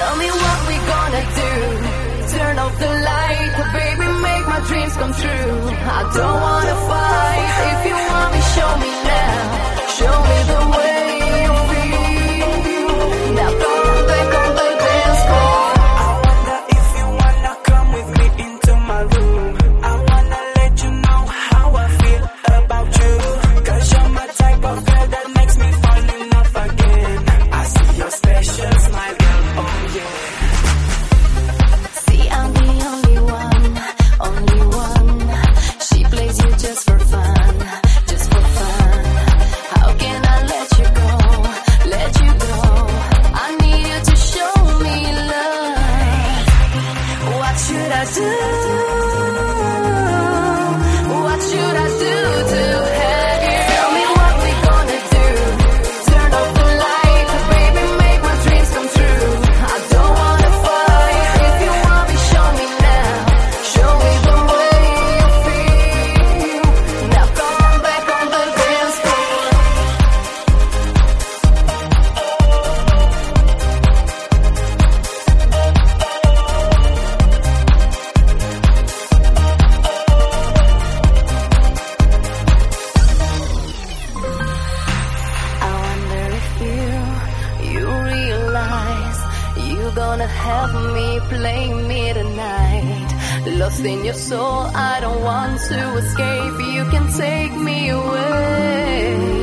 Tell me what we gonna do. Turn off the light, baby, make my dreams come true. I don't wanna fight. If you want me, show me now. Show me the way you feel. Now come back on the dance floor. I wonder if you wanna come with me into my room. I wanna let you know how I feel about you. 'Cause you're my type of girl that makes me fall in love again. I see your special smile, girl, oh yeah. See, I'm the only one, only one. She plays you just for fun, just for fun. How can I let you go, let you go? I need you to show me love. What should I do? What should I do to have you? Tell me what we gonna do. Turn off the light, baby, make my dreams come true. I don't wanna fight. If you want me, show me now. Show me the way you feel. Now come back on the dance floor. I wonder if you realize you're gonna have me play me tonight. Lost in your soul, I don't want to escape. You can take me away.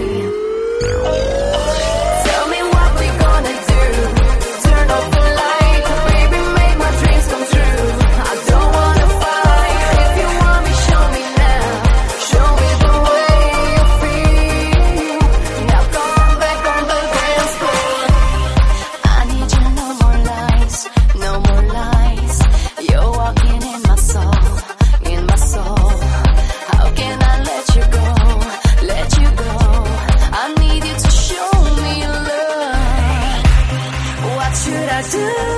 Tell me what we gonna do. Turn off the light, baby, make my dreams come true. I don't wanna fight. If you want me, show me now. Show me the way you feel. Now come back on the dance floor. I need you, no more lies, no more lies. You're walking in my soul, in my soul. How can I let you go, let you go? I need you to show me love. What should I do?